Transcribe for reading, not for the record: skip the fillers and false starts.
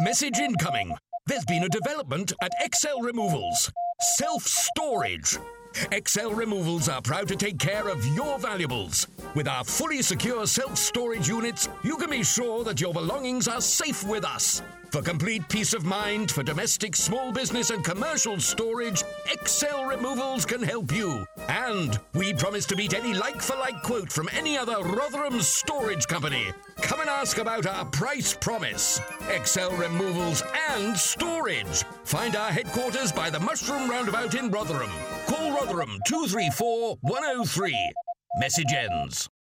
Message incoming. There's been a development at XL Removals. Self-storage. XL Removals are proud to take care of your valuables. With our fully secure self-storage units, you can be sure that your belongings are safe with us. For complete peace of mind for domestic, small business and commercial storage, XL Removals can help you. And we promise to beat any like-for-like quote from any other Rotherham storage company. Come and ask about our price promise. XL Removals and Storage. Find our headquarters by the Mushroom Roundabout in Rotherham. Call Rotherham 234 103. Message ends.